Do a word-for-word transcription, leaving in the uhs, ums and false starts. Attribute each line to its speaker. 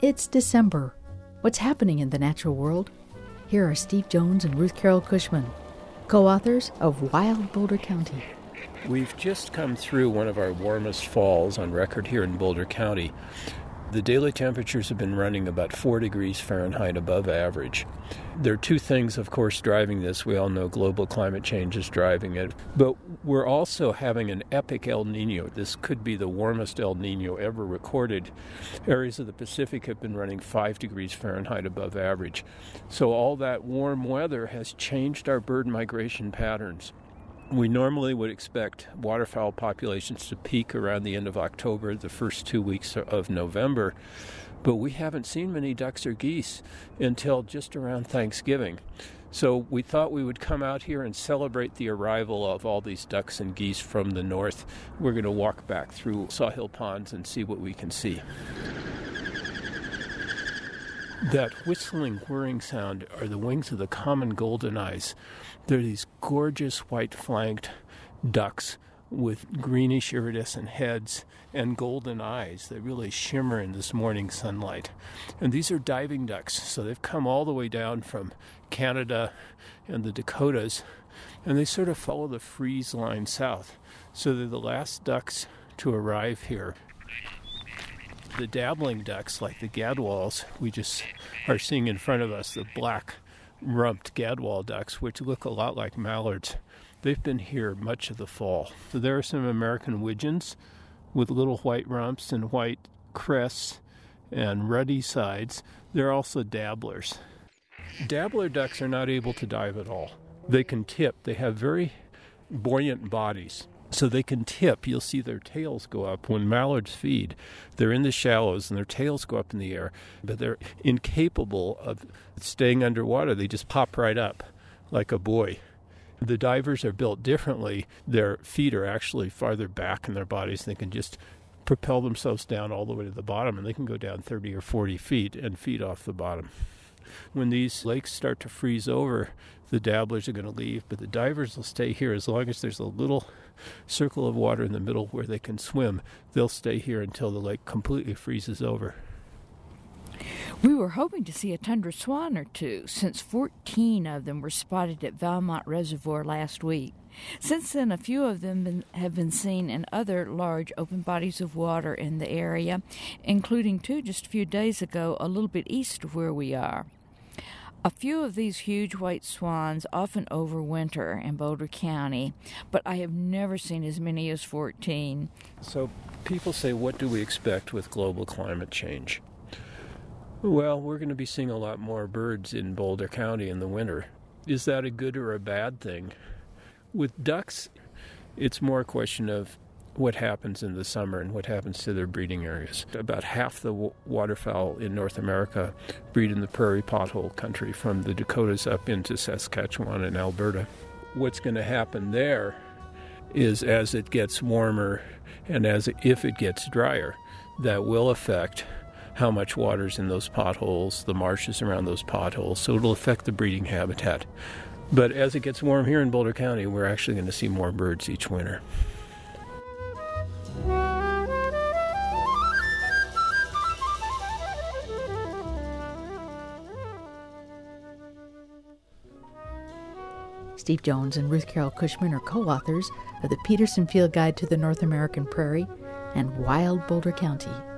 Speaker 1: It's December. What's happening in the natural world? Here are Steve Jones and Ruth Carol Cushman, co-authors of Wild Boulder County.
Speaker 2: We've just come through one of our warmest falls on record here in Boulder County. The daily temperatures have been running about four degrees Fahrenheit above average. There are two things, of course, driving this. We all know global climate change is driving it. But we're also having an epic El Nino. This could be the warmest El Nino ever recorded. Areas of the Pacific have been running five degrees Fahrenheit above average. So all that warm weather has changed our bird migration patterns. We normally would expect waterfowl populations to peak around the end of October, the first two weeks of November, but we haven't seen many ducks or geese until just around Thanksgiving. So we thought we would come out here and celebrate the arrival of all these ducks and geese from the north. We're going to walk back through Sawhill Ponds and see what we can see. That whistling, whirring sound are the wings of the common golden eyes. They're these gorgeous white-flanked ducks with greenish iridescent heads and golden eyes that really shimmer in this morning sunlight. And these are diving ducks, so they've come all the way down from Canada and the Dakotas, and they sort of follow the freeze line south. So they're the last ducks to arrive here. The dabbling ducks, like the gadwalls, we just are seeing in front of us, the black-rumped gadwall ducks, which look a lot like mallards. They've been here much of the fall. So there are some American widgeons with little white rumps and white crests and ruddy sides. There are also dabblers. Dabbler ducks are not able to dive at all. They can tip. They have very buoyant bodies. So they can tip. You'll see their tails go up. When mallards feed, they're in the shallows and their tails go up in the air, but they're incapable of staying underwater. They just pop right up like a buoy. The divers are built differently. Their feet are actually farther back in their bodies. They can just propel themselves down all the way to the bottom, and they can go down thirty or forty feet and feed off the bottom. When these lakes start to freeze over, the dabblers are going to leave, but the divers will stay here as long as there's a little circle of water in the middle where they can swim. They'll stay here until the lake completely freezes over.
Speaker 3: We were hoping to see a tundra swan or two, since fourteen of them were spotted at Valmont Reservoir last week. Since then, a few of them been, have been seen in other large open bodies of water in the area, including two just a few days ago a little bit east of where we are. A few of these huge white swans often overwinter in Boulder County, but I have never seen as many as fourteen.
Speaker 2: So people say, what do we expect with global climate change? Well, we're going to be seeing a lot more birds in Boulder County in the winter. Is that a good or a bad thing? With ducks, it's more a question of what happens in the summer and what happens to their breeding areas. About half the w- waterfowl in North America breed in the prairie pothole country from the Dakotas up into Saskatchewan and Alberta. What's going to happen there is as it gets warmer and as it, if it gets drier, that will affect how much water's in those potholes, the marshes around those potholes, so it'll affect the breeding habitat. But as it gets warm here in Boulder County, we're actually going to see more birds each winter.
Speaker 1: Steve Jones and Ruth Carol Cushman are co-authors of the Peterson Field Guide to the North American Prairie and Wild Boulder County.